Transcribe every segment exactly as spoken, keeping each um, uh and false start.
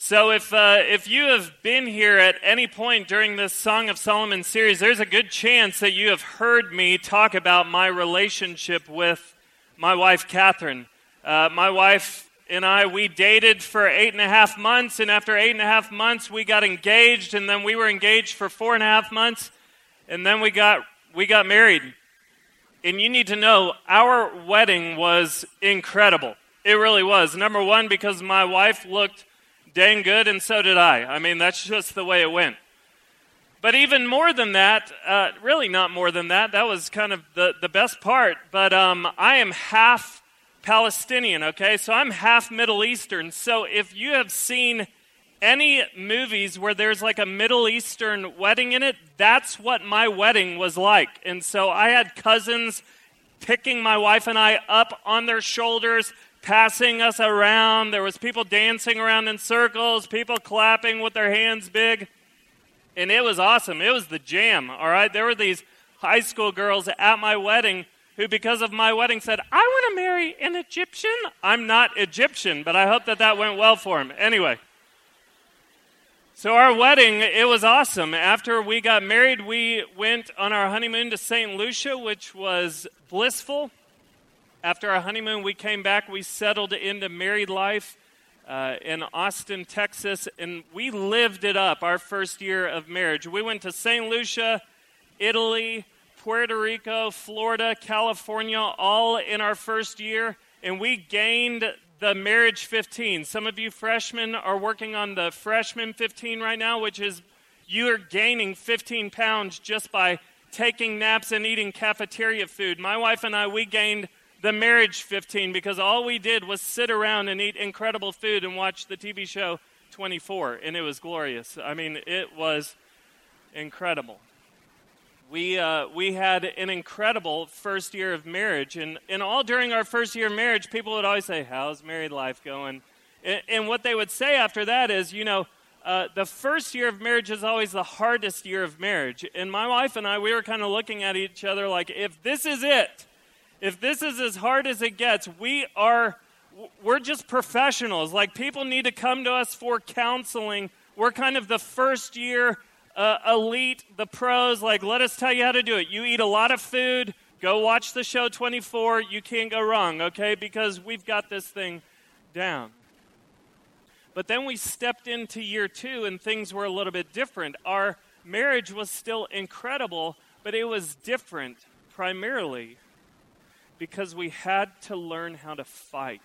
So if uh, if you have been here at any point during this Song of Solomon series, there's a good chance that you have heard me talk about my relationship with my wife, Catherine. Uh, my wife and I, we dated for eight and a half months, and after eight and a half months, we got engaged, and then we were engaged for four and a half months, and then we got we got married. And you need to know, our wedding was incredible. It really was. Number one, because my wife looked dang good, and so did I. I mean, that's just the way it went. But even more than that, uh, really not more than that, that was kind of the, the best part, but um, I am half Palestinian, okay? So I'm half Middle Eastern. So if you have seen any movies where there's like a Middle Eastern wedding in it, that's what my wedding was like. And so I had cousins picking my wife and I up on their shoulders, passing us around. There was people dancing around in circles, people clapping with their hands big. And it was awesome. It was the jam, all right? There were these high school girls at my wedding who, because of my wedding, said, I want to marry an Egyptian. I'm not Egyptian, but I hope that that went well for him. Anyway, so our wedding, it was awesome. After we got married, we went on our honeymoon to Saint Lucia, which was blissful. After our honeymoon, we came back, we settled into married life uh, in Austin, Texas, and we lived it up our first year of marriage. We went to Saint Lucia, Italy, Puerto Rico, Florida, California, all in our first year, and we gained the marriage fifteen. Some of you freshmen are working on the freshman fifteen right now, which is you are gaining fifteen pounds just by taking naps and eating cafeteria food. My wife and I, we gained the marriage fifteen, because all we did was sit around and eat incredible food and watch the T V show twenty-four, and it was glorious. I mean, it was incredible. We uh, we had an incredible first year of marriage, and, and all during our first year of marriage, people would always say, how's married life going? And, and what they would say after that is, you know, uh, the first year of marriage is always the hardest year of marriage. And my wife and I, we were kind of looking at each other like, if this is it, if this is as hard as it gets, we are, we're just professionals. Like, people need to come to us for counseling. We're kind of the first year uh, elite, the pros. Like, let us tell you how to do it. You eat a lot of food. Go watch the show twenty-four. You can't go wrong, okay? Because we've got this thing down. But then we stepped into year two, and things were a little bit different. Our marriage was still incredible, but it was different primarily because we had to learn how to fight.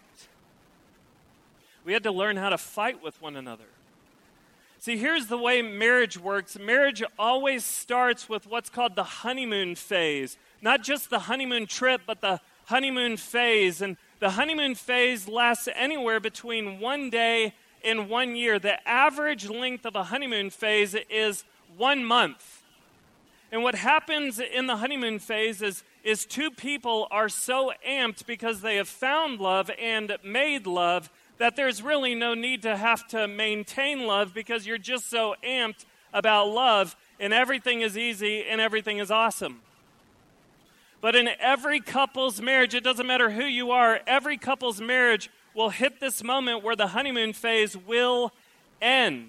We had to learn how to fight with one another. See, here's the way marriage works. Marriage always starts with what's called the honeymoon phase. Not just the honeymoon trip, but the honeymoon phase. And the honeymoon phase lasts anywhere between one day and one year. The average length of a honeymoon phase is one month. And what happens in the honeymoon phase is, is two people are so amped because they have found love and made love that there's really no need to have to maintain love, because you're just so amped about love and everything is easy and everything is awesome. But in every couple's marriage, it doesn't matter who you are, every couple's marriage will hit this moment where the honeymoon phase will end.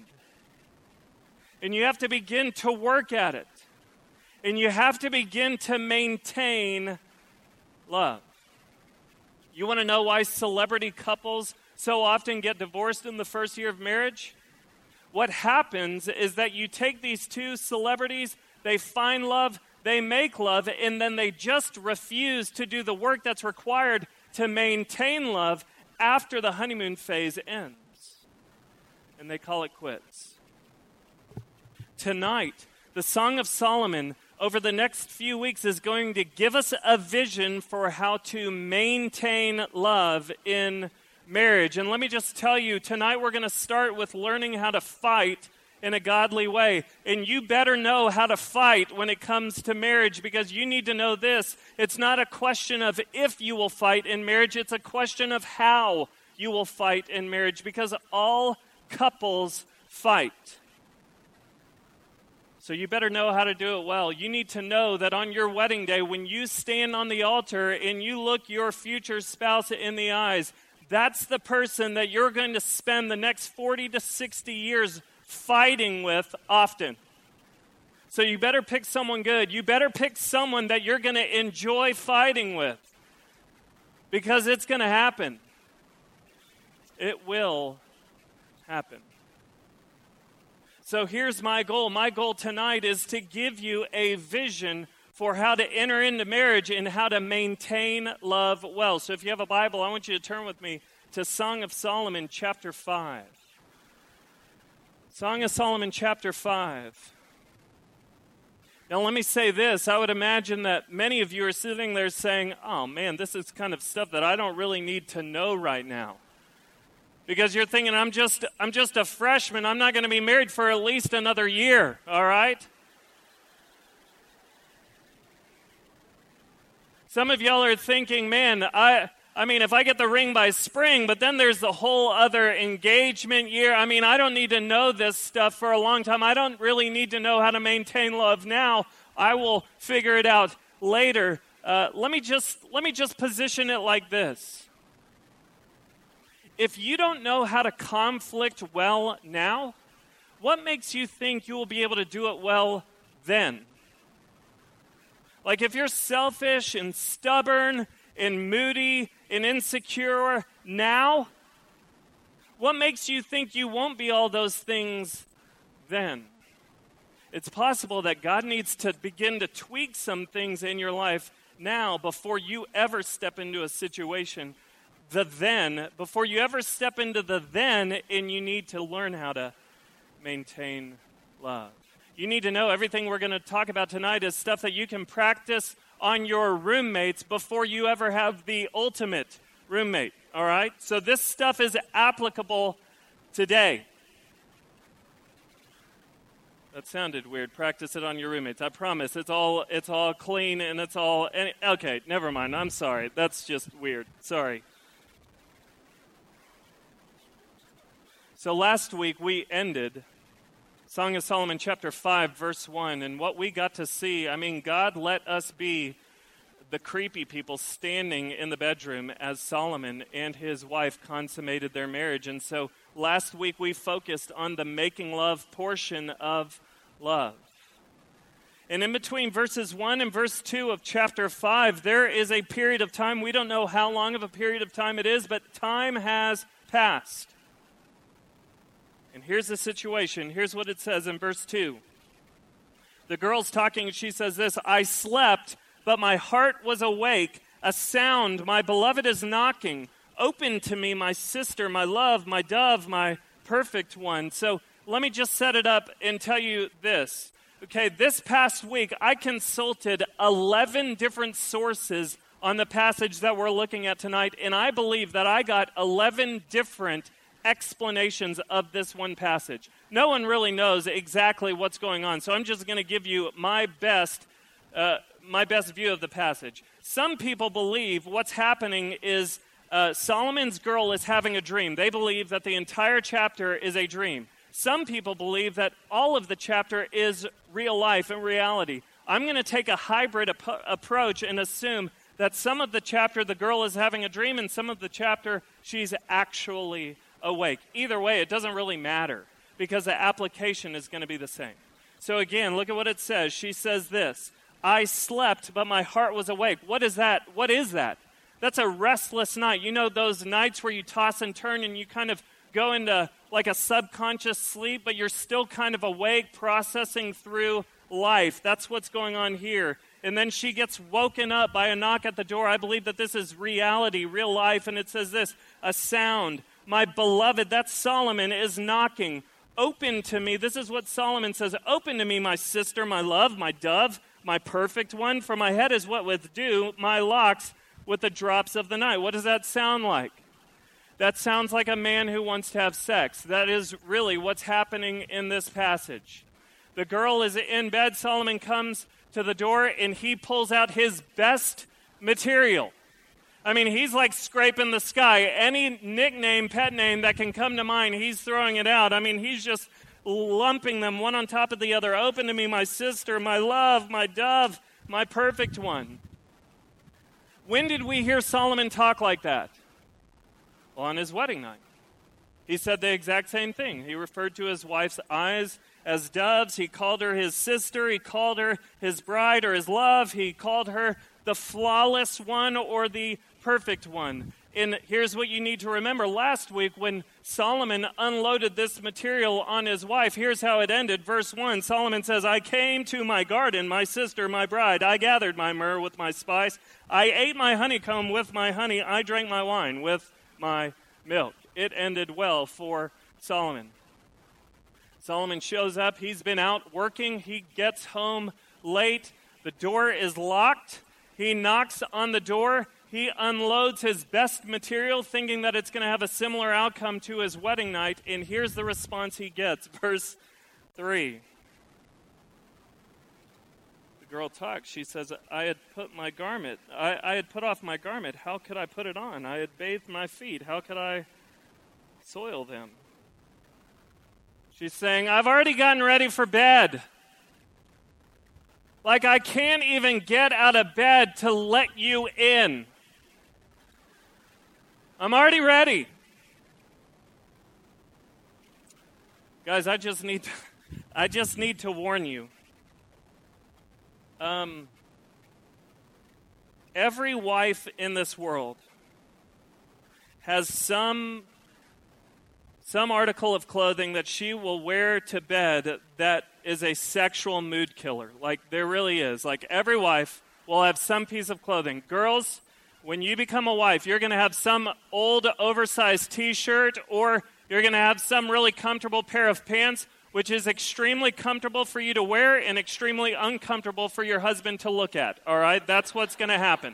And you have to begin to work at it. And you have to begin to maintain love. You want to know why celebrity couples so often get divorced in the first year of marriage? What happens is that you take these two celebrities, they find love, they make love, and then they just refuse to do the work that's required to maintain love after the honeymoon phase ends. And they call it quits. Tonight, the Song of Solomon over the next few weeks is going to give us a vision for how to maintain love in marriage. And let me just tell you, tonight we're going to start with learning how to fight in a godly way. And you better know how to fight when it comes to marriage, because you need to know this. It's not a question of if you will fight in marriage, it's a question of how you will fight in marriage, because all couples fight. So you better know how to do it well. You need to know that on your wedding day, when you stand on the altar and you look your future spouse in the eyes, that's the person that you're going to spend the next forty to sixty years fighting with often. So you better pick someone good. You better pick someone that you're going to enjoy fighting with, because it's going to happen. It will happen. So here's my goal. My goal tonight is to give you a vision for how to enter into marriage and how to maintain love well. So if you have a Bible, I want you to turn with me to Song of Solomon, chapter five. Song of Solomon, chapter five. Now let me say this. I would imagine that many of you are sitting there saying, oh man, this is kind of stuff that I don't really need to know right now. Because you're thinking, I'm just I'm just a freshman. I'm not going to be married for at least another year, all right? Some of y'all are thinking, man, I I mean, if I get the ring by spring, but then there's the whole other engagement year. I mean, I don't need to know this stuff for a long time. I don't really need to know how to maintain love now. I will figure it out later. Uh, let me just let me just position it like this. If you don't know how to conflict well now, what makes you think you will be able to do it well then? Like if you're selfish and stubborn and moody and insecure now, what makes you think you won't be all those things then? It's possible that God needs to begin to tweak some things in your life now before you ever step into a situation. The then, before you ever step into the then, and you need to learn how to maintain love. You need to know everything we're going to talk about tonight is stuff that you can practice on your roommates before you ever have the ultimate roommate, all right? So this stuff is applicable today. That sounded weird. Practice it on your roommates. I promise. It's all it's all clean and it's all... Any, okay, never mind. I'm sorry. That's just weird. Sorry. So last week we ended Song of Solomon chapter five, verse one, and what we got to see, I mean, God let us be the creepy people standing in the bedroom as Solomon and his wife consummated their marriage. And so last week we focused on the making love portion of love. And in between verses one and verse two of chapter five, there is a period of time. We don't know how long of a period of time it is, but time has passed. And here's the situation. Here's what it says in verse two. The girl's talking, and she says this, I slept, but my heart was awake. A sound, my beloved is knocking. Open to me, my sister, my love, my dove, my perfect one. So let me just set it up and tell you this. Okay, this past week, I consulted eleven different sources on the passage that we're looking at tonight, and I believe that I got eleven different explanations of this one passage. No one really knows exactly what's going on, so I'm just going to give you my best uh, my best view of the passage. Some people believe what's happening is uh, Solomon's girl is having a dream. They believe that the entire chapter is a dream. Some people believe that all of the chapter is real life and reality. I'm going to take a hybrid ap- approach and assume that some of the chapter the girl is having a dream and some of the chapter she's actually awake. Either way, it doesn't really matter because the application is going to be the same. So again, look at what it says. She says this, I slept, but my heart was awake. What is that? What is that? That's a restless night. You know those nights where you toss and turn and you kind of go into like a subconscious sleep, but you're still kind of awake, processing through life. That's what's going on here. And then she gets woken up by a knock at the door. I believe that this is reality, real life, and it says this, a sound. My beloved, that's Solomon, is knocking. Open to me. This is what Solomon says. Open to me, my sister, my love, my dove, my perfect one. For my head is what with dew, my locks with the drops of the night. What does that sound like? That sounds like a man who wants to have sex. That is really what's happening in this passage. The girl is in bed. Solomon comes to the door, and he pulls out his best material. I mean, he's like scraping the sky. Any nickname, pet name that can come to mind, he's throwing it out. I mean, he's just lumping them one on top of the other. Open to me, my sister, my love, my dove, my perfect one. When did we hear Solomon talk like that? on his wedding night. He said the exact same thing. He referred to his wife's eyes as doves. He called her his sister. He called her his bride or his love. He called her the flawless one or the perfect one. And here's what you need to remember. Last week when Solomon unloaded this material on his wife, here's how it ended. Verse one, Solomon says, I came to my garden, my sister, my bride. I gathered my myrrh with my spice. I ate my honeycomb with my honey. I drank my wine with my milk. It ended well for Solomon. Solomon shows up. He's been out working. He gets home late. The door is locked. He knocks on the door. He unloads his best material, thinking that it's going to have a similar outcome to his wedding night. And here's the response he gets. Verse three. The girl talks. She says, I had put my garment. I, I had put off my garment. How could I put it on? I had bathed my feet. How could I soil them? She's saying, I've already gotten ready for bed. Like I can't even get out of bed to let you in. I'm already ready. Guys, I just need to, I just need to warn you. Um, every wife in this world has some some article of clothing that she will wear to bed that is a sexual mood killer. Like, there really is. Like, every wife will have some piece of clothing. Girls, when you become a wife, you're going to have some old oversized t-shirt, or you're going to have some really comfortable pair of pants, which is extremely comfortable for you to wear and extremely uncomfortable for your husband to look at. All right? That's what's going to happen.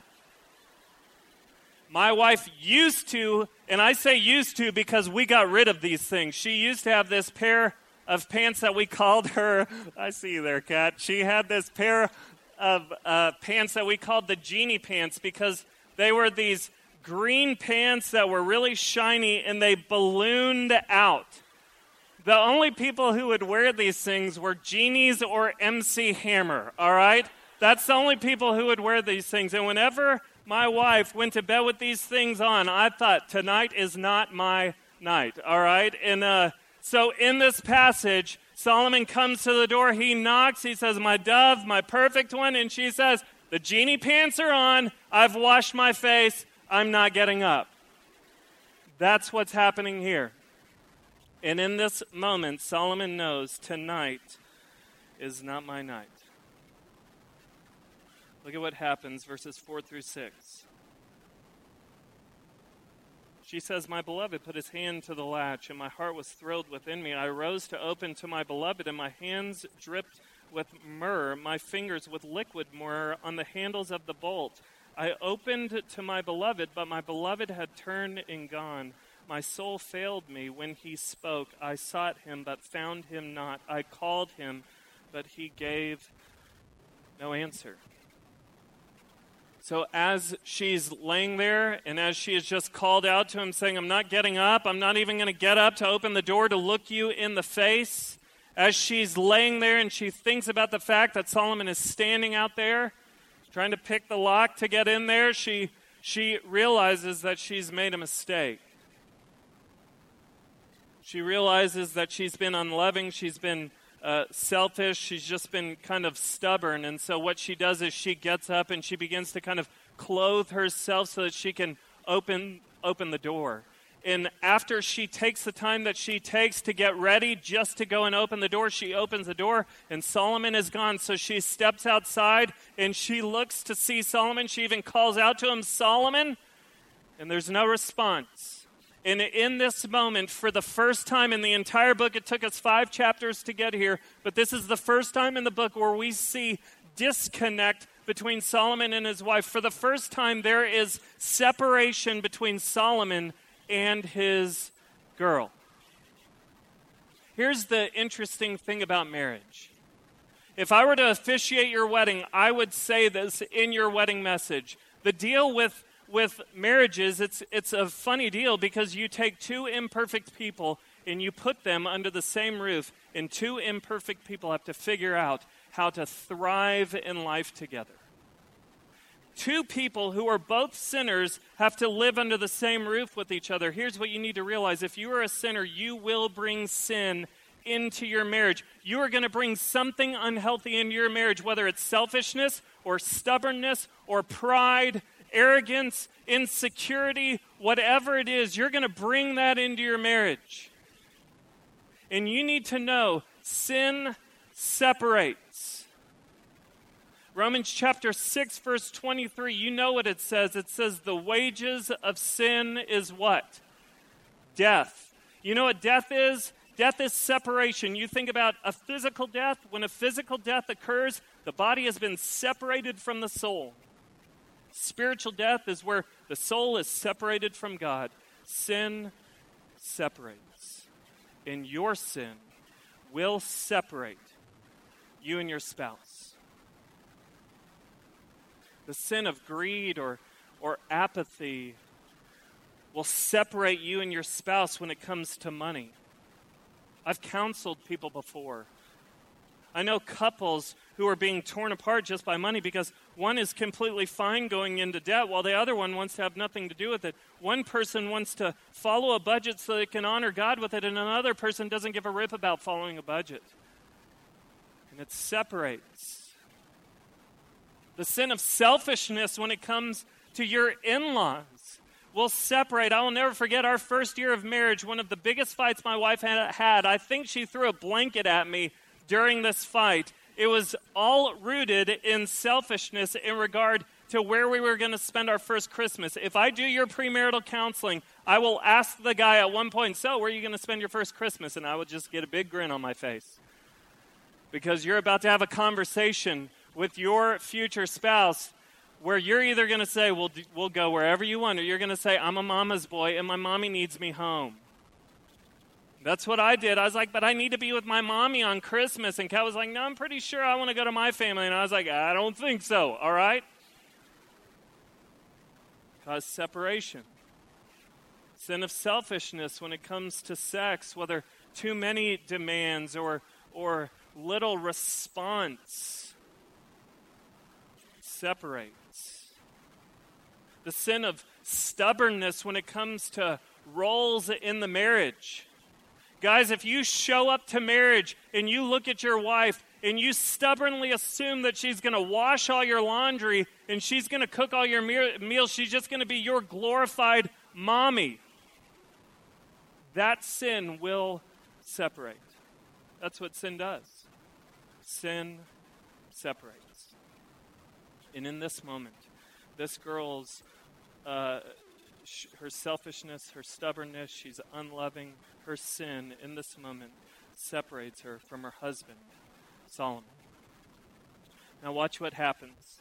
My wife used to, and I say used to because we got rid of these things. She used to have this pair of pants that we called her, I see you there, Kat. She had this pair of uh, pants that we called the genie pants because they were these green pants that were really shiny and they ballooned out. The only people who would wear these things were genies or M C Hammer, all right? That's the only people who would wear these things. And whenever my wife went to bed with these things on, I thought, tonight is not my night, all right? And uh, so in this passage, Solomon comes to the door. He knocks. He says, my dove, my perfect one. And she says, the genie pants are on. I've washed my face. I'm not getting up. That's what's happening here. And in this moment, Solomon knows tonight is not my night. Look at what happens, verses four through six. She says, my beloved put his hand to the latch, and my heart was thrilled within me. I rose to open to my beloved, and my hands dripped with myrrh, my fingers with liquid myrrh on the handles of the bolt. I opened to my beloved, but my beloved had turned and gone. My soul failed me when he spoke. I sought him, but found him not. I called him, but he gave no answer. So as she's laying there and as she has just called out to him saying, I'm not getting up, I'm not even going to get up to open the door to look you in the face, as she's laying there and she thinks about the fact that Solomon is standing out there trying to pick the lock to get in there, she, she realizes that she's made a mistake. She realizes that she's been unloving, she's been Uh, selfish, she's just been kind of stubborn, and so what she does is she gets up and she begins to kind of clothe herself so that she can open open the door. And after she takes the time that she takes to get ready just to go and open the door, she opens the door and Solomon is gone. So she steps outside and she looks to see Solomon. She even calls out to him, Solomon, and there's no response. And in this moment, for the first time in the entire book, it took us five chapters to get here, but this is the first time in the book where we see disconnect between Solomon and his wife. For the first time, there is separation between Solomon and his girl. Here's the interesting thing about marriage. If I were to officiate your wedding, I would say this in your wedding message. The deal with With marriages, it's it's a funny deal because you take two imperfect people and you put them under the same roof, and two imperfect people have to figure out how to thrive in life together. two people who are both sinners have to live under the same roof with each other. Here's what you need to realize. If you are a sinner, you will bring sin into your marriage. You are going to bring something unhealthy into your marriage, whether it's selfishness or stubbornness or pride, arrogance, insecurity, whatever it is, you're going to bring that into your marriage. And you need to know sin separates. Romans chapter six, verse twenty-three, you know what it says. It says the wages of sin is what? Death. You know what death is? Death is separation. You think about a physical death. When a physical death occurs, the body has been separated from the soul. Spiritual death is where the soul is separated from God. Sin separates. And your sin will separate you and your spouse. The sin of greed or, or apathy will separate you and your spouse when it comes to money. I've counseled people before. I know couples who are being torn apart just by money because one is completely fine going into debt while the other one wants to have nothing to do with it. One person wants to follow a budget so they can honor God with it, and another person doesn't give a rip about following a budget. And it separates. The sin of selfishness when it comes to your in-laws will separate. I will never forget our first year of marriage, one of the biggest fights my wife had, had. I think she threw a blanket at me during this fight. It was all rooted in selfishness in regard to where we were going to spend our first Christmas. If I do your premarital counseling, I will ask the guy at one point, so where are you going to spend your first Christmas? And I would just get a big grin on my face. Because you're about to have a conversation with your future spouse where you're either going to say, well, we'll go wherever you want, or you're going to say, I'm a mama's boy and my mommy needs me home. That's what I did. I was like, but I need to be with my mommy on Christmas. And Kat was like, no, I'm pretty sure I want to go to my family. And I was like, I don't think so, all right? Cause separation. Sin of selfishness when it comes to sex, whether too many demands or, or little response, separates. The sin of stubbornness when it comes to roles in the marriage. Guys, if you show up to marriage and you look at your wife and you stubbornly assume that she's going to wash all your laundry and she's going to cook all your me- meals, she's just going to be your glorified mommy, that sin will separate. That's what sin does. Sin separates. And in this moment, this girl's, uh, sh- her selfishness, her stubbornness, she's unloving, her sin in this moment separates her from her husband, Solomon. Now watch what happens.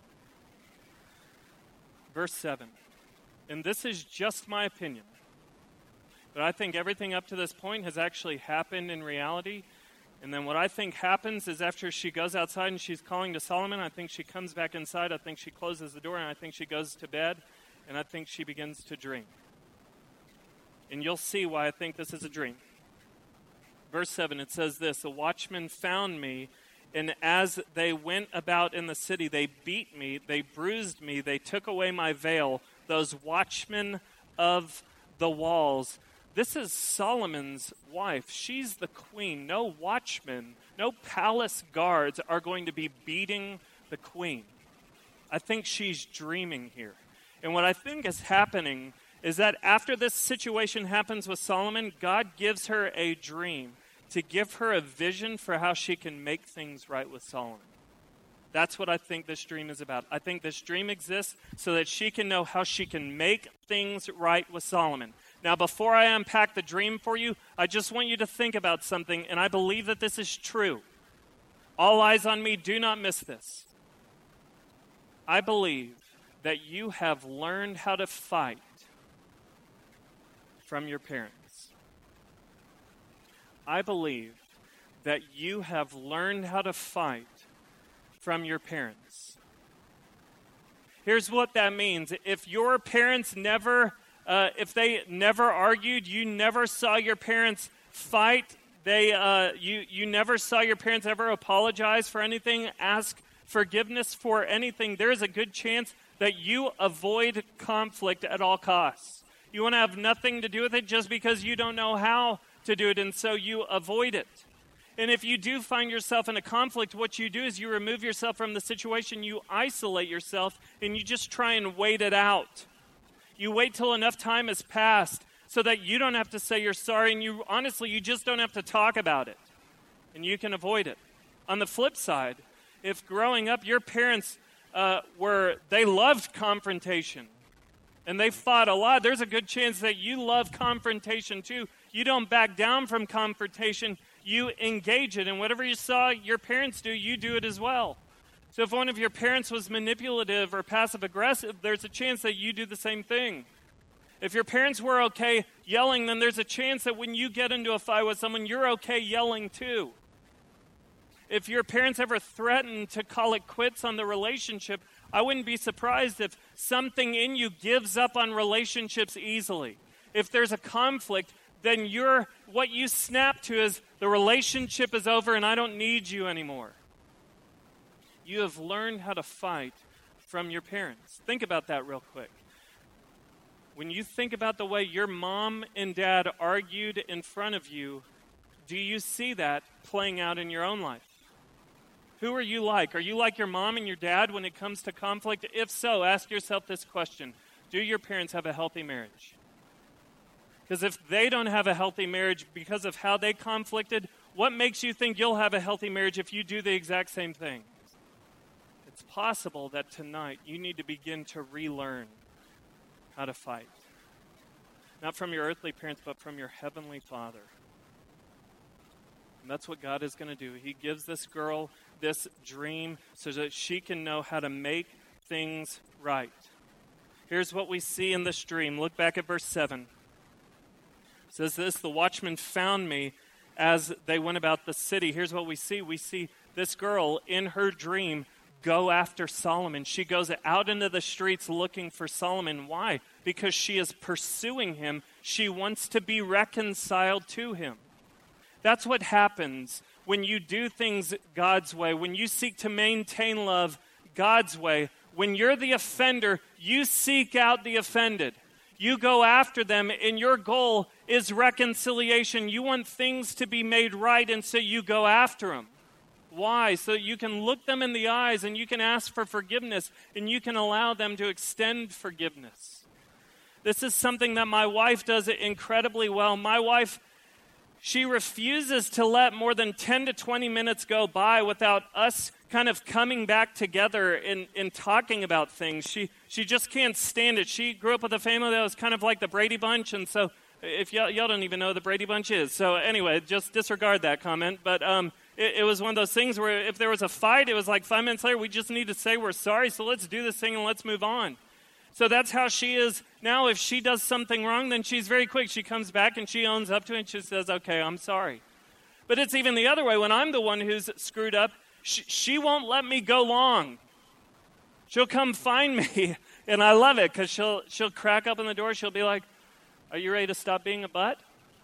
Verse seven. And this is just my opinion, but I think everything up to this point has actually happened in reality. And then what I think happens is after she goes outside and she's calling to Solomon, I think she comes back inside, I think she closes the door, and I think she goes to bed, and I think she begins to dream. And you'll see why I think this is a dream. Verse seven, it says this, the watchmen found me, and as they went about in the city, they beat me, they bruised me, they took away my veil, those watchmen of the walls. This is Solomon's wife. She's the queen. No watchmen, no palace guards are going to be beating the queen. I think she's dreaming here. And what I think is happening is that after this situation happens with Solomon, God gives her a dream to give her a vision for how she can make things right with Solomon. That's what I think this dream is about. I think this dream exists so that she can know how she can make things right with Solomon. Now, before I unpack the dream for you, I just want you to think about something, and I believe that this is true. All eyes on me, do not miss this. I believe that you have learned how to fight from your parents. I believe that you have learned how to fight from your parents. Here's what that means. If your parents never, uh, if they never argued, you never saw your parents fight, they, uh, you, you never saw your parents ever apologize for anything, ask forgiveness for anything, there's a good chance that you avoid conflict at all costs. You want to have nothing to do with it just because you don't know how to do it, and so you avoid it. And if you do find yourself in a conflict, what you do is you remove yourself from the situation, you isolate yourself, and you just try and wait it out. You wait till enough time has passed so that you don't have to say you're sorry, and you honestly, you just don't have to talk about it, and you can avoid it. On the flip side, if growing up your parents uh, were, they loved confrontation, and they fought a lot, there's a good chance that you love confrontation too. You don't back down from confrontation, you engage it, and whatever you saw your parents do, you do it as well. So if one of your parents was manipulative or passive-aggressive, there's a chance that you do the same thing. If your parents were okay yelling, then there's a chance that when you get into a fight with someone, you're okay yelling too. If your parents ever threatened to call it quits on the relationship, I wouldn't be surprised if something in you gives up on relationships easily. If there's a conflict, then you're, what you snap to is, the relationship is over and I don't need you anymore. You have learned how to fight from your parents. Think about that real quick. When you think about the way your mom and dad argued in front of you, do you see that playing out in your own life? Who are you like? Are you like your mom and your dad when it comes to conflict? If so, ask yourself this question. Do your parents have a healthy marriage? Because if they don't have a healthy marriage because of how they conflicted, what makes you think you'll have a healthy marriage if you do the exact same thing? It's possible that tonight you need to begin to relearn how to fight. Not from your earthly parents, but from your heavenly Father. And that's what God is going to do. He gives this girl this dream so that she can know how to make things right. Here's what we see in this dream. Look back at verse seven. It says this, the watchmen found me as they went about the city. Here's what we see. We see this girl in her dream go after Solomon. She goes out into the streets looking for Solomon. Why? Because she is pursuing him. She wants to be reconciled to him. That's what happens when you do things God's way, when you seek to maintain love God's way. When you're the offender, you seek out the offended. You go after them, and your goal is reconciliation. You want things to be made right, and so you go after them. Why? So you can look them in the eyes, and you can ask for forgiveness, and you can allow them to extend forgiveness. This is something that my wife does incredibly well. My wife, she refuses to let more than ten to twenty minutes go by without us kind of coming back together and, and talking about things. She she just can't stand it. She grew up with a family that was kind of like the Brady Bunch, and so if y'all, y'all don't even know what the Brady Bunch is. So anyway, just disregard that comment. But um, it, it was one of those things where if there was a fight, it was like five minutes later, we just need to say we're sorry, so let's do this thing and let's move on. So that's how she is now. If she does something wrong, then she's very quick. She comes back and she owns up to it and she says, okay, I'm sorry. But it's even the other way. When I'm the one who's screwed up, she, she won't let me go long. She'll come find me, and I love it because she'll, she'll crack open the door. She'll be like, are you ready to stop being a butt?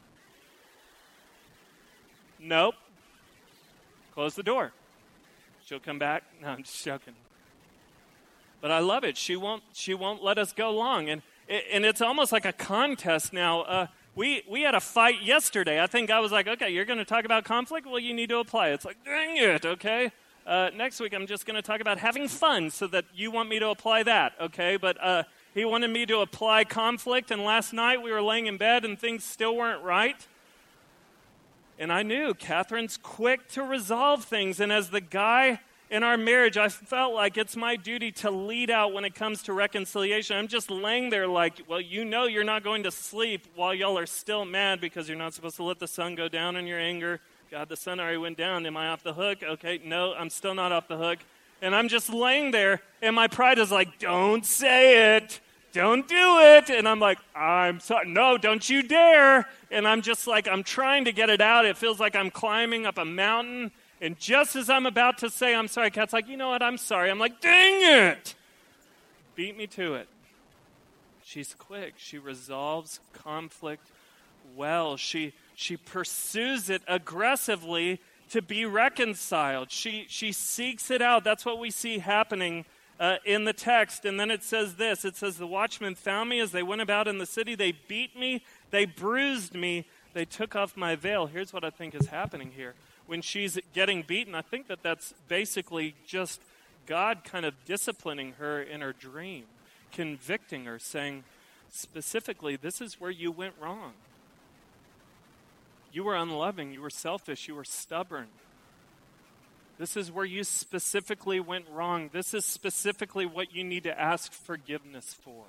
Nope. Close the door. She'll come back. No, I'm just joking. But I love it. She won't. She won't let us go long, and and it's almost like a contest now. Uh, we we had a fight yesterday. I think I was like, okay, you're going to talk about conflict. Well, you need to apply. It's like, dang it. Okay. Uh, next week, I'm just going to talk about having fun, so that you want me to apply that. Okay. But uh, he wanted me to apply conflict, and last night we were laying in bed, and things still weren't right. And I knew Catherine's quick to resolve things, and as the guy in our marriage, I felt like it's my duty to lead out when it comes to reconciliation. I'm just laying there like, well, you know you're not going to sleep while y'all are still mad because you're not supposed to let the sun go down in your anger. God, the sun already went down. Am I off the hook? Okay, no, I'm still not off the hook. And I'm just laying there, and my pride is like, don't say it. Don't do it. And I'm like, I'm sorry. No, don't you dare. And I'm just like, I'm trying to get it out. It feels like I'm climbing up a mountain. And just as I'm about to say, I'm sorry, Kat's like, you know what, I'm sorry. I'm like, dang it. Beat me to it. She's quick. She resolves conflict well. She she pursues it aggressively to be reconciled. She she seeks it out. That's what we see happening uh, in the text. And then it says this. It says, the watchmen found me as they went about in the city. They beat me. They bruised me. They took off my veil. Here's what I think is happening here. When she's getting beaten, I think that that's basically just God kind of disciplining her in her dream, convicting her, saying, specifically, this is where you went wrong. You were unloving, you were selfish, you were stubborn. This is where you specifically went wrong. This is specifically what you need to ask forgiveness for.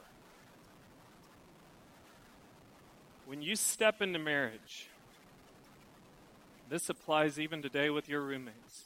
When you step into marriage, this applies even today with your roommates.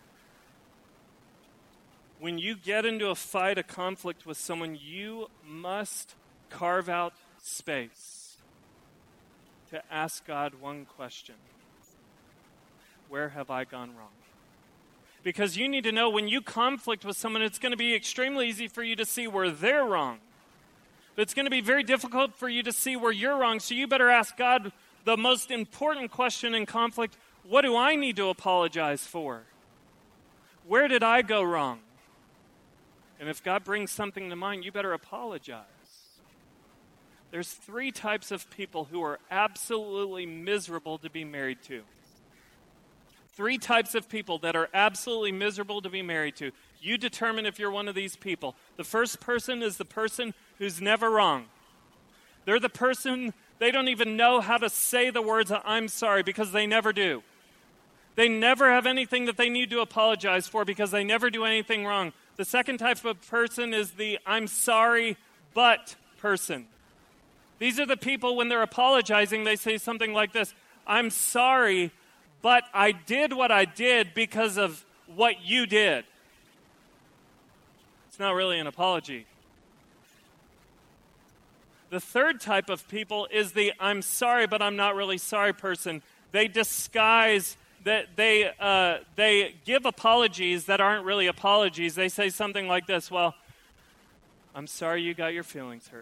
When you get into a fight, a conflict with someone, you must carve out space to ask God one question. Where have I gone wrong? Because you need to know when you conflict with someone, it's going to be extremely easy for you to see where they're wrong. But it's going to be very difficult for you to see where you're wrong. So you better ask God the most important question in conflict. What do I need to apologize for? Where did I go wrong? And if God brings something to mind, you better apologize. There's three types of people who are absolutely miserable to be married to. Three types of people that are absolutely miserable to be married to. You determine if you're one of these people. The first person is the person who's never wrong. They're the person, they don't even know how to say the words, I'm sorry, because they never do. They never have anything that they need to apologize for because they never do anything wrong. The second type of person is the I'm sorry, but person. These are the people, when they're apologizing, they say something like this, I'm sorry, but I did what I did because of what you did. It's not really an apology. The third type of people is the I'm sorry, but I'm not really sorry person. They disguise that they uh, they give apologies that aren't really apologies. They say something like this, well, I'm sorry you got your feelings hurt.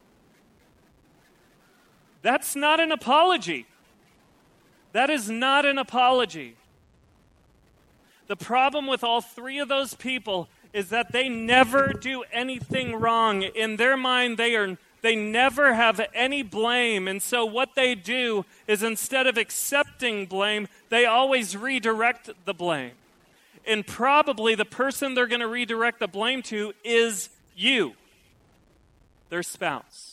That's not an apology. That is not an apology. The problem with all three of those people is that they never do anything wrong. In their mind, they are they never have any blame. And so what they do is instead of accepting blame, they always redirect the blame. And probably the person they're going to redirect the blame to is you, their spouse.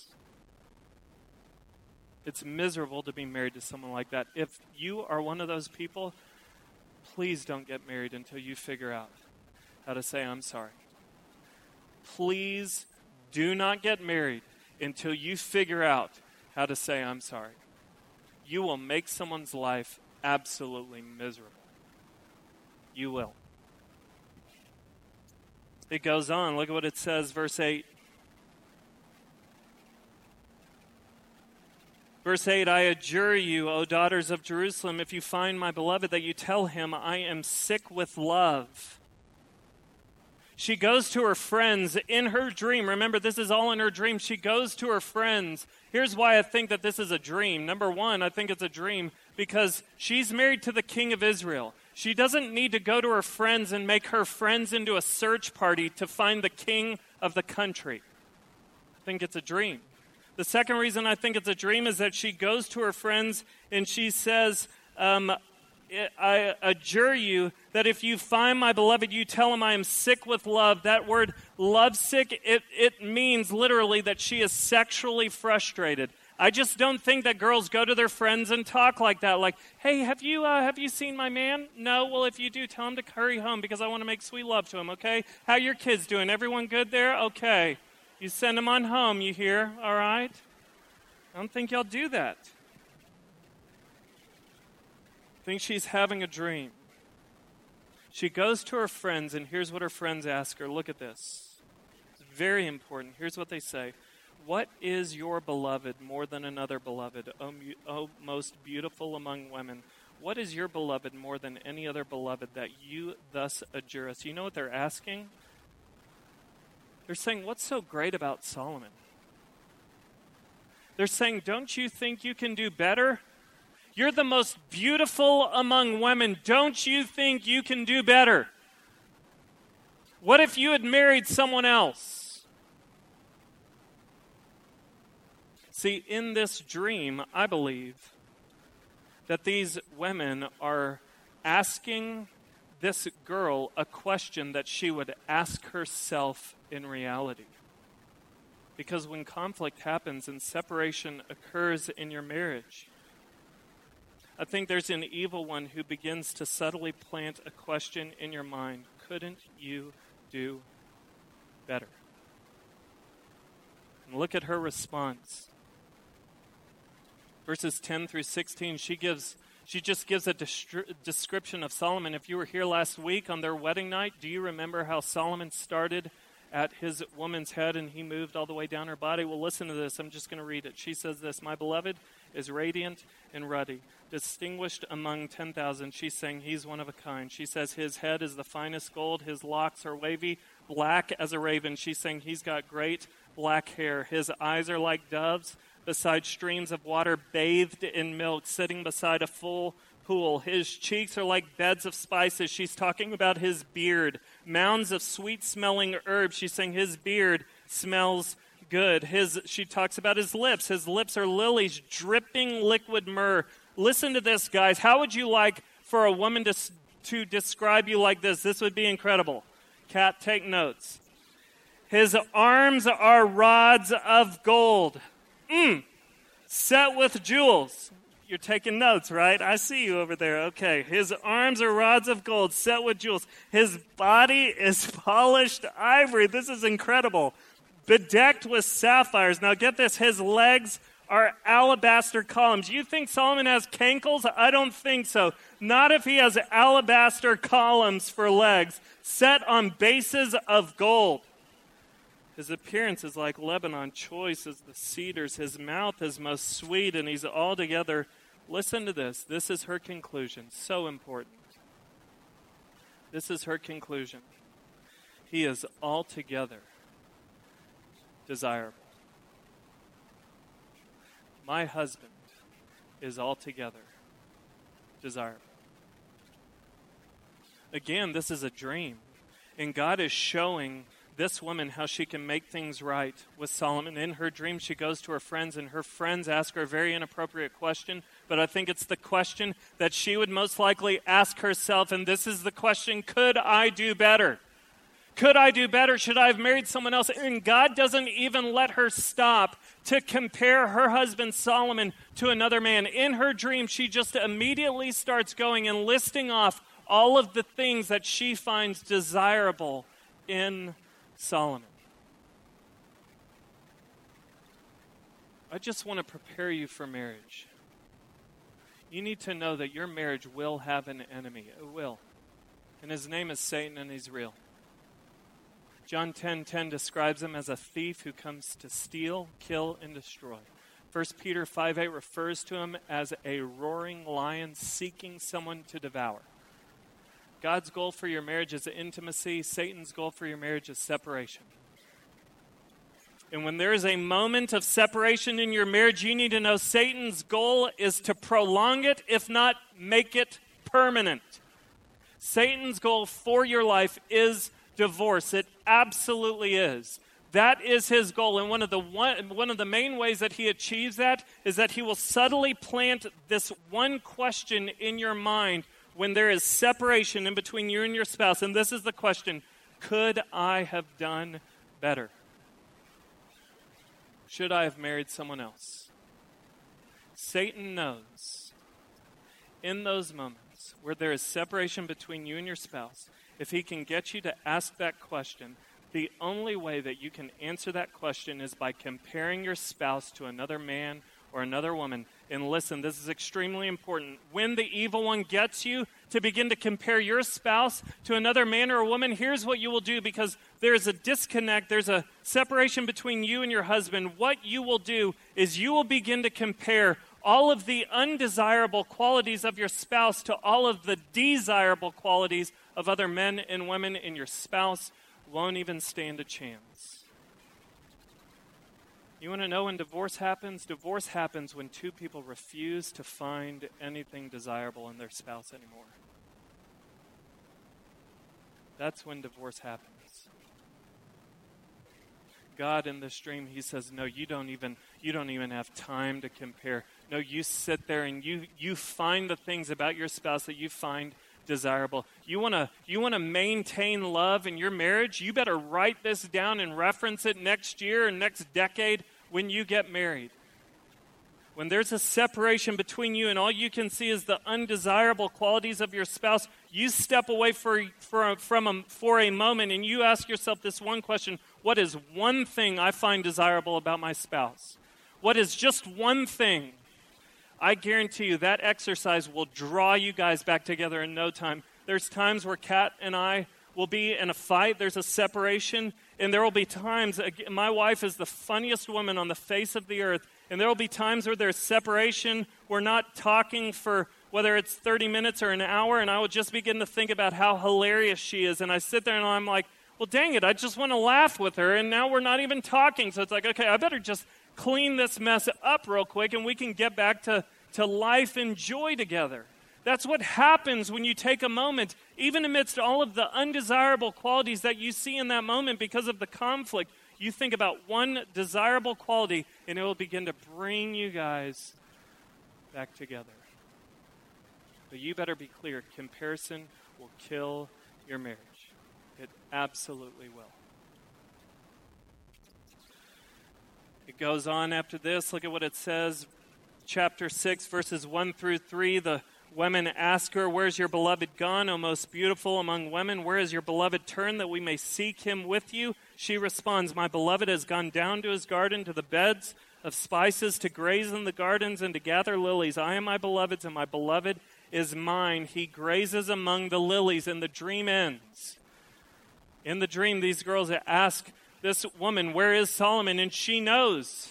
It's miserable to be married to someone like that. If you are one of those people, please don't get married until you figure out how to say I'm sorry. Please do not get married until you figure out how to say I'm sorry. You will make someone's life absolutely miserable. You will. It goes on. Look at what it says, verse eight. Verse eight, I adjure you, O daughters of Jerusalem, if you find my beloved, that you tell him, I am sick with love. She goes to her friends in her dream. Remember, this is all in her dream. She goes to her friends. Here's why I think that this is a dream. Number one, I think it's a dream because she's married to the king of Israel. She doesn't need to go to her friends and make her friends into a search party to find the king of the country. I think it's a dream. The second reason I think it's a dream is that she goes to her friends and she says, um, I adjure you that if you find my beloved, you tell him I am sick with love. That word lovesick, it, it means literally that she is sexually frustrated. I just don't think that girls go to their friends and talk like that. Like, hey, have you uh, have you seen my man? No? Well, if you do, tell him to hurry home because I want to make sweet love to him, okay? How your kids doing? Everyone good there? Okay. You send them on home, you hear? All right? I don't think y'all do that. I think she's having a dream. She goes to her friends, and here's what her friends ask her. Look at this. It's very important. Here's what they say. What is your beloved more than another beloved, O, o most beautiful among women? What is your beloved more than any other beloved that you thus adjure us? You know what they're asking? They're saying, what's so great about Solomon? They're saying, don't you think you can do better? You're the most beautiful among women. Don't you think you can do better? What if you had married someone else? See, in this dream, I believe that these women are asking this girl a question that she would ask herself in reality. Because when conflict happens and separation occurs in your marriage, I think there's an evil one who begins to subtly plant a question in your mind. Couldn't you do better? And look at her response. Verses ten through sixteen, she gives, she just gives a destri- description of Solomon. If you were here last week on their wedding night, do you remember how Solomon started at his woman's head and he moved all the way down her body? Well, listen to this. I'm just going to read it. She says this, "My beloved is radiant and ruddy, distinguished among ten thousand. She's saying he's one of a kind. She says his head is the finest gold. His locks are wavy, black as a raven. She's saying he's got great black hair. His eyes are like doves beside streams of water, bathed in milk, sitting beside a full pool. His cheeks are like beds of spices." She's talking about his beard. Mounds of sweet-smelling herbs. She's saying his beard smells good. His, she talks about his lips. His lips are lilies, dripping liquid myrrh. Listen to this, guys. How would you like for a woman to, to describe you like this? This would be incredible. Kat, take notes. His arms are rods of gold. Mm. Set with jewels. You're taking notes, right? I see you over there. Okay. His arms are rods of gold, set with jewels. His body is polished ivory. This is incredible. Bedecked with sapphires. Now get this. His legs are alabaster columns. You think Solomon has cankles? I don't think so. Not if he has alabaster columns for legs, set on bases of gold. His appearance is like Lebanon, choice as the cedars. His mouth is most sweet, and he's altogether. Listen to this. This is her conclusion. So important. This is her conclusion. He is altogether desirable. My husband is altogether desirable. Again, this is a dream, and God is showing this woman how she can make things right with Solomon. In her dream, she goes to her friends, and her friends ask her a very inappropriate question, but I think it's the question that she would most likely ask herself, and this is the question: could I do better? Could I do better? Should I have married someone else? And God doesn't even let her stop to compare her husband Solomon to another man. In her dream, she just immediately starts going and listing off all of the things that she finds desirable in Solomon. I just want to prepare you for marriage. You need to know that your marriage will have an enemy. It will. And his name is Satan, and he's real. John ten ten describes him as a thief who comes to steal, kill, and destroy. First Peter five eight refers to him as a roaring lion seeking someone to devour. God's goal for your marriage is intimacy. Satan's goal for your marriage is separation. And when there is a moment of separation in your marriage, you need to know Satan's goal is to prolong it, if not make it permanent. Satan's goal for your life is divorce. It absolutely is. That is his goal. And one of the one, one of the main ways that he achieves that is that he will subtly plant this one question in your mind when there is separation in between you and your spouse. And this is the question: could I have done better? Should I have married someone else? Satan knows in those moments where there is separation between you and your spouse, if he can get you to ask that question, the only way that you can answer that question is by comparing your spouse to another man or another woman. And listen, this is extremely important. When the evil one gets you to begin to compare your spouse to another man or a woman, here's what you will do, because there's a disconnect, there's a separation between you and your husband. What you will do is you will begin to compare all of the undesirable qualities of your spouse to all of the desirable qualities of other men and women, and your spouse won't even stand a chance. You want to know when divorce happens? Divorce happens when two people refuse to find anything desirable in their spouse anymore. That's when divorce happens. God in this dream, he says, no, you don't even you don't even have time to compare. No, you sit there and you you find the things about your spouse that you find desirable. You want to you want to maintain love in your marriage? You better write this down and reference it next year and next decade when you get married. When there's a separation between you and all you can see is the undesirable qualities of your spouse, you step away for, for, from a, for a moment and you ask yourself this one question: what is one thing I find desirable about my spouse? What is just one thing? I guarantee you that exercise will draw you guys back together in no time. There's times where Kat and I will be in a fight, there's a separation, and there will be times, my wife is the funniest woman on the face of the earth, and there will be times where there's separation, we're not talking for whether it's thirty minutes or an hour, and I will just begin to think about how hilarious she is, and I sit there and I'm like, well, dang it, I just want to laugh with her, and now we're not even talking, so it's like, okay, I better just clean this mess up real quick, and we can get back to, to life and joy together. That's what happens when you take a moment, even amidst all of the undesirable qualities that you see in that moment because of the conflict. You think about one desirable quality, and it will begin to bring you guys back together. But you better be clear, comparison will kill your marriage. It absolutely will. It goes on after this. Look at what it says. Chapter six, verses one through three. The women ask her, "Where's your beloved gone, O most beautiful among women? Where is your beloved turned that we may seek him with you?" She responds, "My beloved has gone down to his garden, to the beds of spices, to graze in the gardens and to gather lilies. I am my beloved's, and my beloved is mine. He grazes among the lilies." And the dream ends. In the dream, these girls ask this woman, "Where is Solomon?" And she knows.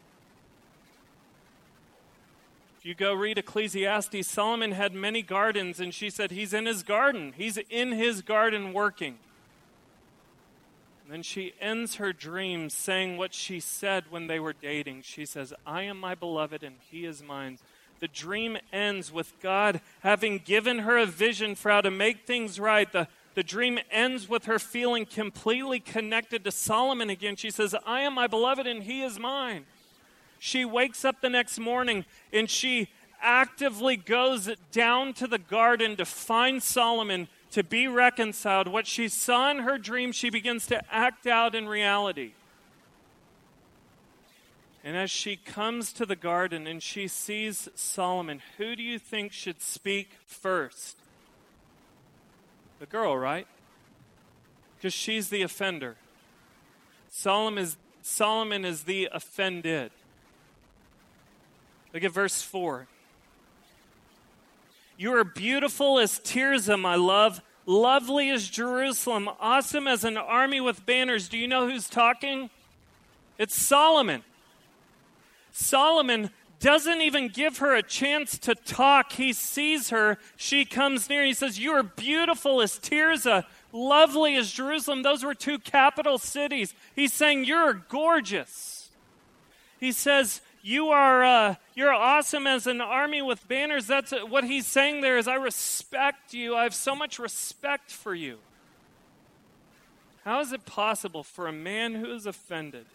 If you go read Ecclesiastes, Solomon had many gardens, and she said, he's in his garden. He's in his garden working. And then she ends her dream saying what she said when they were dating. She says, "I am my beloved, and he is mine." The dream ends with God having given her a vision for how to make things right. The The dream ends with her feeling completely connected to Solomon again. She says, "I am my beloved and he is mine." She wakes up the next morning and she actively goes down to the garden to find Solomon, to be reconciled. What she saw in her dream, she begins to act out in reality. And as she comes to the garden and she sees Solomon, who do you think should speak first? The girl, right? Because she's the offender. Solomon is, Solomon is the offended. Look at verse four. "You are beautiful as Tirzah, my love, lovely as Jerusalem, awesome as an army with banners." Do you know who's talking? It's Solomon. Solomon doesn't even give her a chance to talk. He sees her. She comes near. He says, "You are beautiful as Tirzah, lovely as Jerusalem." Those were two capital cities. He's saying, "You're gorgeous." He says, "You are uh, you're awesome as an army with banners." That's uh, what he's saying there is, I respect you. I have so much respect for you. How is it possible for a man who is offended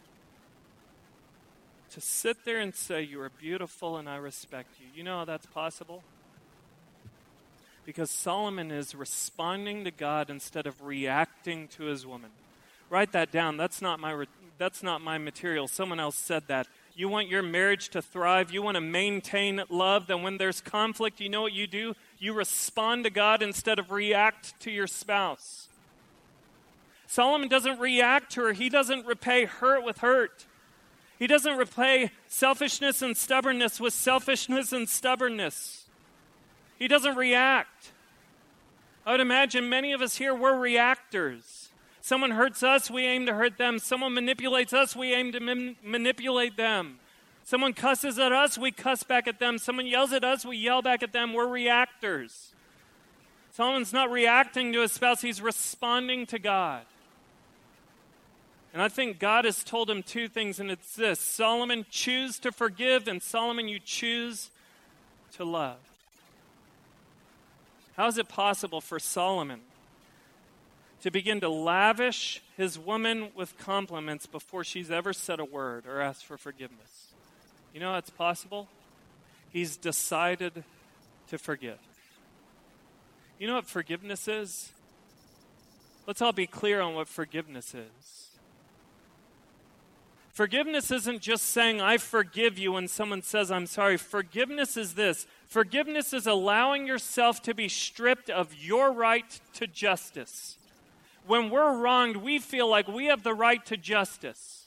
to sit there and say, "You are beautiful and I respect you"? You know how that's possible? Because Solomon is responding to God instead of reacting to his woman. Write that down. That's not my re- that's not my material. Someone else said that. You want your marriage to thrive, you want to maintain love, then when there's conflict, you know what you do? You respond to God instead of react to your spouse. Solomon doesn't react to her. He doesn't repay hurt with hurt. He doesn't repay selfishness and stubbornness with selfishness and stubbornness. He doesn't react. I would imagine many of us here, we're reactors. Someone hurts us, we aim to hurt them. Someone manipulates us, we aim to man- manipulate them. Someone cusses at us, we cuss back at them. Someone yells at us, we yell back at them. We're reactors. Solomon's not reacting to his spouse, he's responding to God. And I think God has told him two things, and it's this: Solomon, choose to forgive, and Solomon, you choose to love. How is it possible for Solomon to begin to lavish his woman with compliments before she's ever said a word or asked for forgiveness. You know how it's possible? He's decided to forgive. You know what forgiveness is? Let's all be clear on what forgiveness is. Forgiveness isn't just saying, I forgive you when someone says, I'm sorry. Forgiveness is this. Forgiveness is allowing yourself to be stripped of your right to justice. When we're wronged, we feel like we have the right to justice.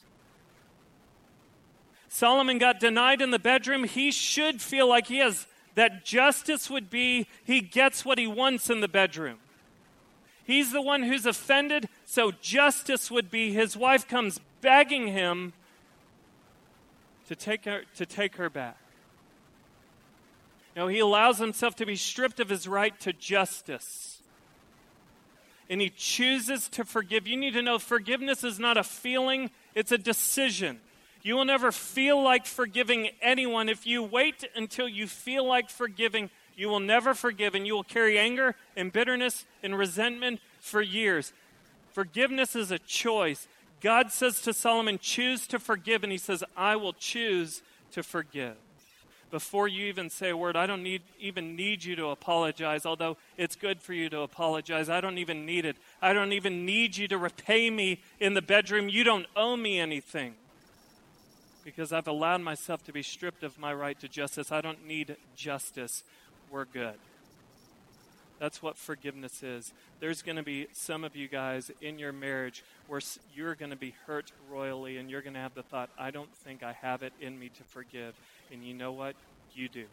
Solomon got denied in the bedroom. He should feel like he has, that justice would be, he gets what he wants in the bedroom. He's the one who's offended, so justice would be his wife comes begging him to take her, to take her back. No, he allows himself to be stripped of his right to justice. And he chooses to forgive. You need to know forgiveness is not a feeling, it's a decision. You will never feel like forgiving anyone. If you wait until you feel like forgiving, you will never forgive, and you will carry anger and bitterness and resentment for years. Forgiveness is a choice. God says to Solomon, choose to forgive, and he says, I will choose to forgive. Before you even say a word, I don't need even need you to apologize, although it's good for you to apologize. I don't even need it. I don't even need you to repay me in the bedroom. You don't owe me anything because I've allowed myself to be stripped of my right to justice. I don't need justice. We're good. That's what forgiveness is. There's going to be some of you guys in your marriage where you're going to be hurt royally and you're going to have the thought, I don't think I have it in me to forgive. And you know what? You do.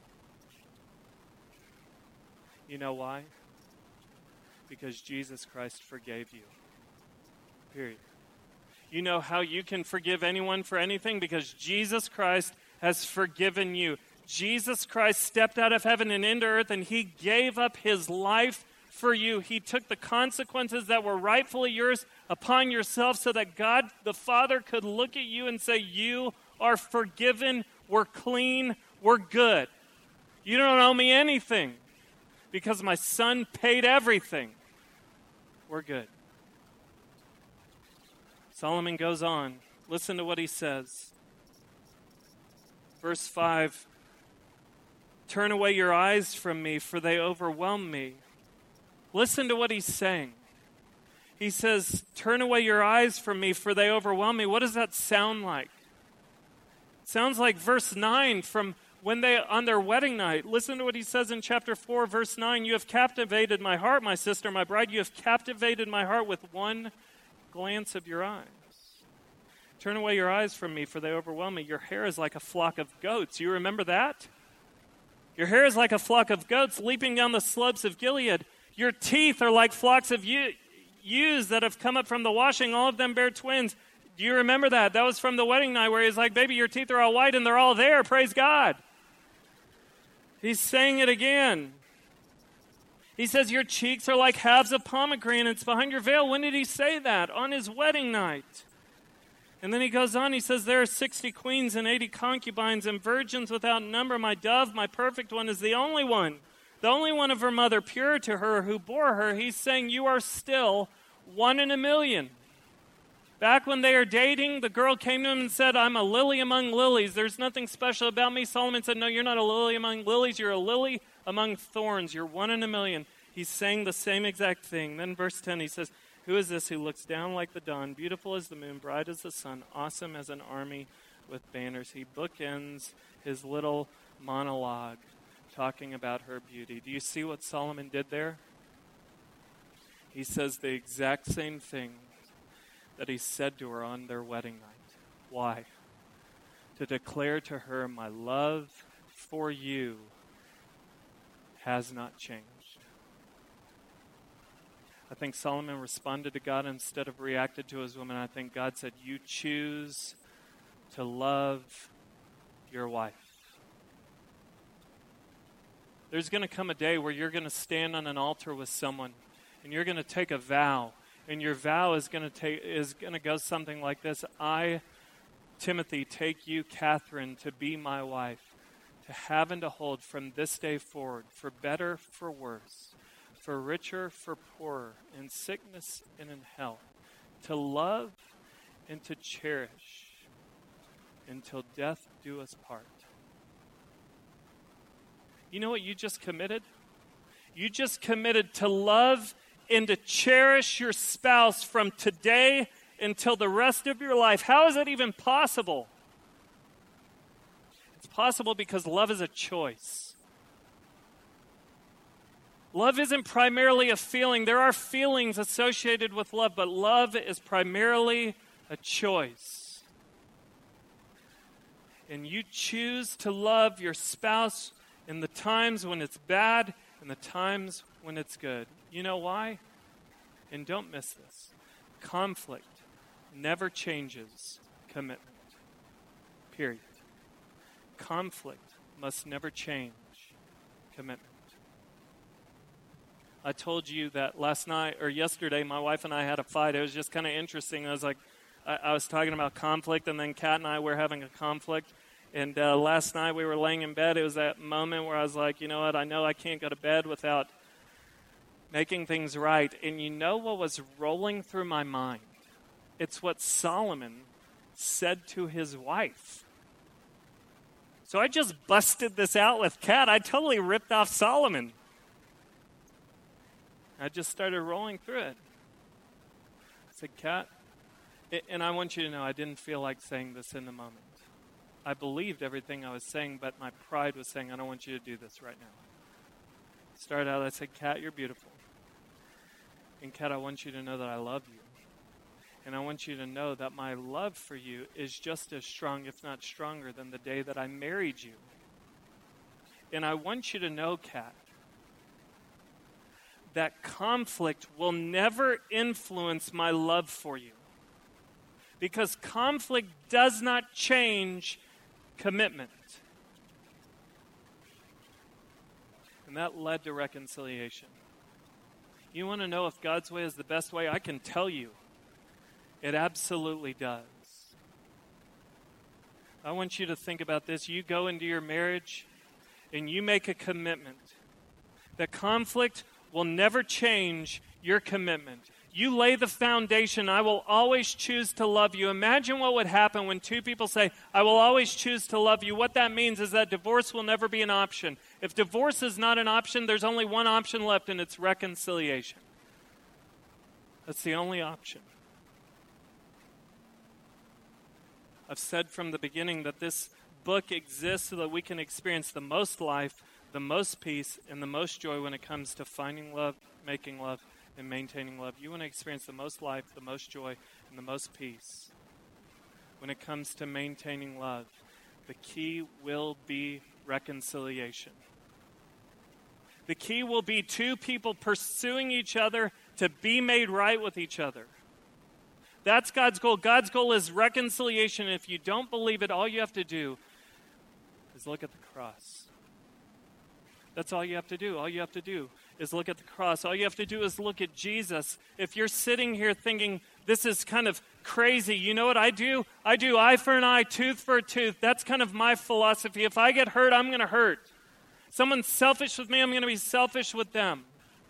You know why? Because Jesus Christ forgave you. Period. You know how you can forgive anyone for anything? Because Jesus Christ has forgiven you. Jesus Christ stepped out of heaven and into earth, and he gave up his life for you. He took the consequences that were rightfully yours upon yourself so that God the Father could look at you and say, you are forgiven, we're clean, we're good. You don't owe me anything because my son paid everything. We're good. Solomon goes on. Listen to what he says. Verse five. Turn away your eyes from me, for they overwhelm me. Listen to what he's saying. He says, turn away your eyes from me, for they overwhelm me. What does that sound like? It sounds like verse nine from when they, on their wedding night. Listen to what he says in chapter four, verse nine. You have captivated my heart, my sister, my bride. You have captivated my heart with one glance of your eyes. Turn away your eyes from me, for they overwhelm me. Your hair is like a flock of goats. You remember that? Your hair is like a flock of goats leaping down the slopes of Gilead. Your teeth are like flocks of ewes that have come up from the washing. All of them bear twins. Do you remember that? That was from the wedding night where he's like, baby, your teeth are all white and they're all there. Praise God. He's saying it again. He says, your cheeks are like halves of pomegranates behind your veil. When did he say that? On his wedding night. And then he goes on, he says, there are sixty queens and eighty concubines and virgins without number. My dove, my perfect one, is the only one, the only one of her mother, pure to her, who bore her. He's saying, you are still one in a million. Back when they are dating, the girl came to him and said, I'm a lily among lilies. There's nothing special about me. Solomon said, no, you're not a lily among lilies. You're a lily among thorns. You're one in a million. He's saying the same exact thing. Then verse ten, he says, who is this who looks down like the dawn, beautiful as the moon, bright as the sun, awesome as an army with banners? He bookends his little monologue talking about her beauty. Do you see what Solomon did there? He says the exact same thing that he said to her on their wedding night. Why? To declare to her, my love for you has not changed. I think Solomon responded to God instead of reacted to his woman. I think God said, you choose to love your wife. There's going to come a day where you're going to stand on an altar with someone and you're going to take a vow. And your vow is going to take is going to go something like this. I, Timothy, take you, Catherine, to be my wife, to have and to hold from this day forward, for better, for worse, for richer, for poorer, in sickness and in health, to love and to cherish until death do us part. You know what you just committed? You just committed to love and to cherish your spouse from today until the rest of your life. How is that even possible? It's possible because love is a choice. Love isn't primarily a feeling. There are feelings associated with love, but love is primarily a choice. And you choose to love your spouse in the times when it's bad and the times when it's good. You know why? And don't miss this. Conflict never changes commitment. Period. Conflict must never change commitment. I told you that last night or yesterday my wife and I had a fight. It was just kind of interesting. I was like, I, I was talking about conflict, and then Kat and I were having a conflict. And uh, last night we were laying in bed. It was that moment where I was like, you know what, I know I can't go to bed without making things right. And you know what was rolling through my mind? It's what Solomon said to his wife. So I just busted this out with Kat. I totally ripped off Solomon. I just started rolling through it. I said, Kat, and I want you to know I didn't feel like saying this in the moment. I believed everything I was saying, but my pride was saying, I don't want you to do this right now. Started out, I said, Kat, you're beautiful. And Kat, I want you to know that I love you. And I want you to know that my love for you is just as strong, if not stronger, than the day that I married you. And I want you to know, Kat, that conflict will never influence my love for you. Because conflict does not change commitment. And that led to reconciliation. You want to know if God's way is the best way? I can tell you, it absolutely does. I want you to think about this. You go into your marriage and you make a commitment that conflict will never change your commitment. You lay the foundation, I will always choose to love you. Imagine what would happen when two people say, I will always choose to love you. What that means is that divorce will never be an option. If divorce is not an option, there's only one option left, and it's reconciliation. That's the only option. I've said from the beginning that this book exists so that we can experience the most life, the most peace, and the most joy when it comes to finding love, making love, and maintaining love. You want to experience the most life, the most joy, and the most peace when it comes to maintaining love. The key will be reconciliation. The key will be two people pursuing each other to be made right with each other. That's God's goal. God's goal is reconciliation. If you don't believe it, all you have to do is look at the cross. That's all you have to do. All you have to do is look at the cross. All you have to do is look at Jesus. If you're sitting here thinking, this is kind of crazy, you know what I do? I do eye for an eye, tooth for a tooth. That's kind of my philosophy. If I get hurt, I'm going to hurt. Someone's selfish with me, I'm going to be selfish with them.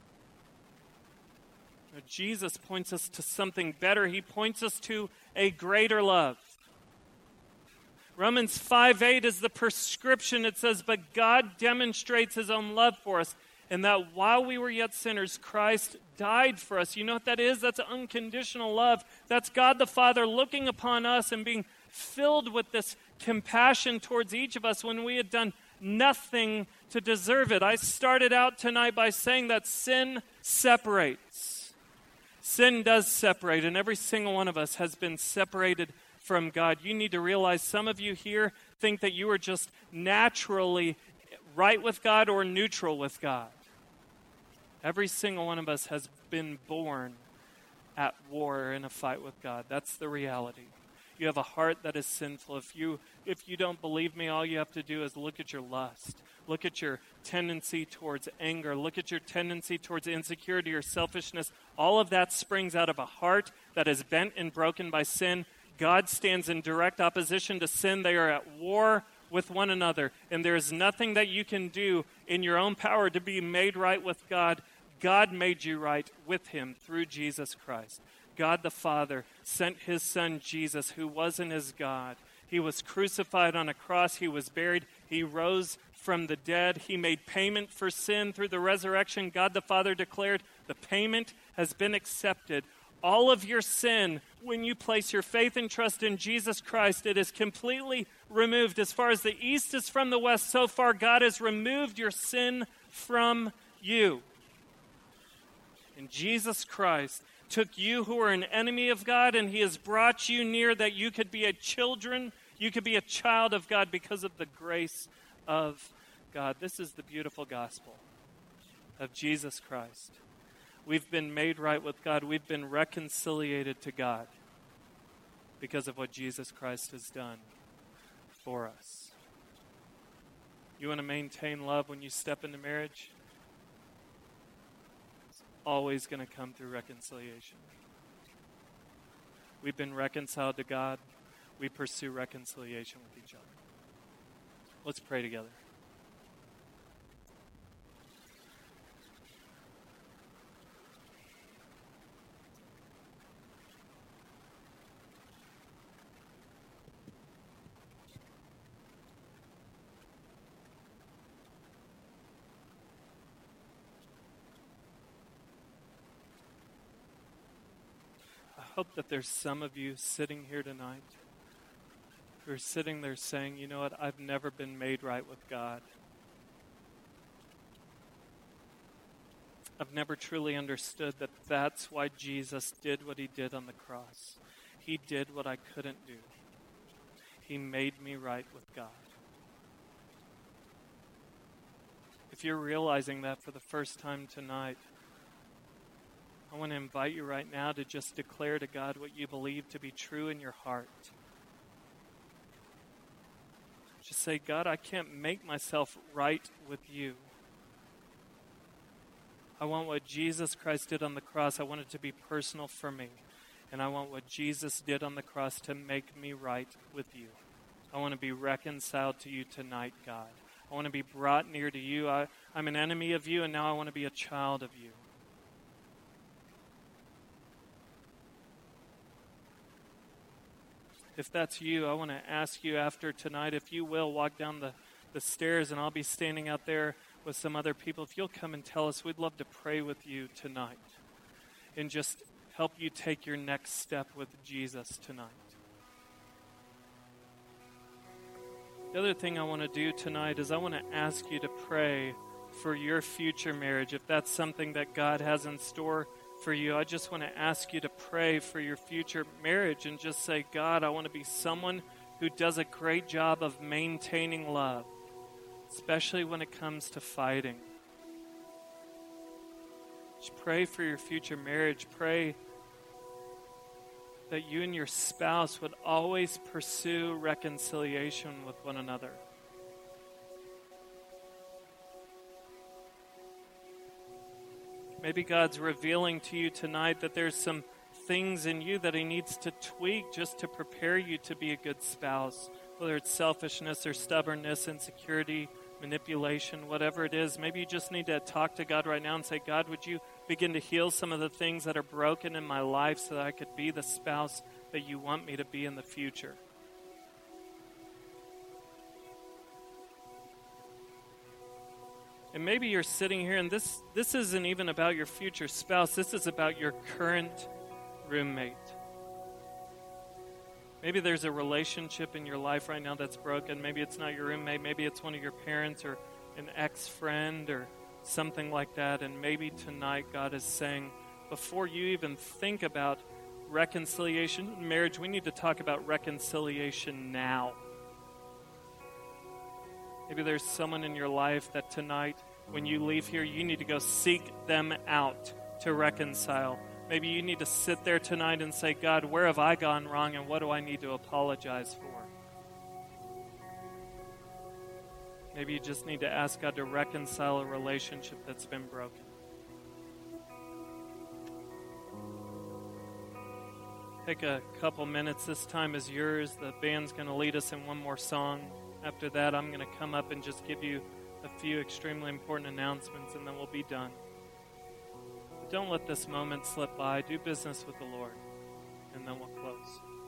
Now, Jesus points us to something better. He points us to a greater love. Romans five eight is the prescription. It says, but God demonstrates his own love for us, and that while we were yet sinners, Christ died for us. You know what that is? That's unconditional love. That's God the Father looking upon us and being filled with this compassion towards each of us when we had done nothing to deserve it. I started out tonight by saying that sin separates. Sin does separate, and every single one of us has been separated from God. You need to realize some of you here think that you are just naturally right with God or neutral with God. Every single one of us has been born at war or in a fight with God. That's the reality. You have a heart that is sinful. If you if you don't believe me, all you have to do is look at your lust. Look at your tendency towards anger. Look at your tendency towards insecurity or selfishness. All of that springs out of a heart that is bent and broken by sin. God stands in direct opposition to sin. They are at war with one another. And there is nothing that you can do in your own power to be made right with God. God made you right with him through Jesus Christ. God the Father sent his Son Jesus, who wasn't as God. He was crucified on a cross. He was buried. He rose from the dead. He made payment for sin through the resurrection. God the Father declared, the payment has been accepted. All of your sin, when you place your faith and trust in Jesus Christ, it is completely removed. As far as the east is from the west, so far God has removed your sin from you. And Jesus Christ took you who are an enemy of God, and he has brought you near that you could be a children, you could be a child of God because of the grace of God. This is the beautiful gospel of Jesus Christ. We've been made right with God. We've been reconciliated to God because of what Jesus Christ has done for us. You want to maintain love when you step into marriage? Always going to come through reconciliation. We've been reconciled to God. We pursue reconciliation with each other. Let's pray together. I hope that there's some of you sitting here tonight who are sitting there saying, you know what, I've never been made right with God. I've never truly understood that that's why Jesus did what he did on the cross. He did what I couldn't do. He made me right with God. If you're realizing that for the first time tonight, I want to invite you right now to just declare to God what you believe to be true in your heart. Just say, God, I can't make myself right with you. I want what Jesus Christ did on the cross. I want it to be personal for me. And I want what Jesus did on the cross to make me right with you. I want to be reconciled to you tonight, God. I want to be brought near to you. I, I'm an enemy of you, and now I want to be a child of you. If that's you, I want to ask you after tonight, if you will, walk down the, the stairs, and I'll be standing out there with some other people. If you'll come and tell us, we'd love to pray with you tonight and just help you take your next step with Jesus tonight. The other thing I want to do tonight is I want to ask you to pray for your future marriage. If that's something that God has in store for you, I just want to ask you to pray for your future marriage and just say, God, I want to be someone who does a great job of maintaining love, especially when it comes to fighting. Just pray for your future marriage. Pray that you and your spouse would always pursue reconciliation with one another. Maybe God's revealing to you tonight that there's some things in you that he needs to tweak just to prepare you to be a good spouse, whether it's selfishness or stubbornness, insecurity, manipulation, whatever it is. Maybe you just need to talk to God right now and say, God, would you begin to heal some of the things that are broken in my life so that I could be the spouse that you want me to be in the future? And maybe you're sitting here and this, this isn't even about your future spouse. This is about your current roommate. Maybe there's a relationship in your life right now that's broken. Maybe it's not your roommate. Maybe it's one of your parents or an ex-friend or something like that. And maybe tonight God is saying, before you even think about reconciliation in marriage, we need to talk about reconciliation now. Maybe there's someone in your life that tonight, when you leave here, you need to go seek them out to reconcile. Maybe you need to sit there tonight and say, God, where have I gone wrong and what do I need to apologize for? Maybe you just need to ask God to reconcile a relationship that's been broken. Take a couple minutes. This time is yours. The band's going to lead us in one more song. After that, I'm going to come up and just give you a few extremely important announcements, and then we'll be done. don't let this moment slip by. Do business with the Lord, and then we'll close.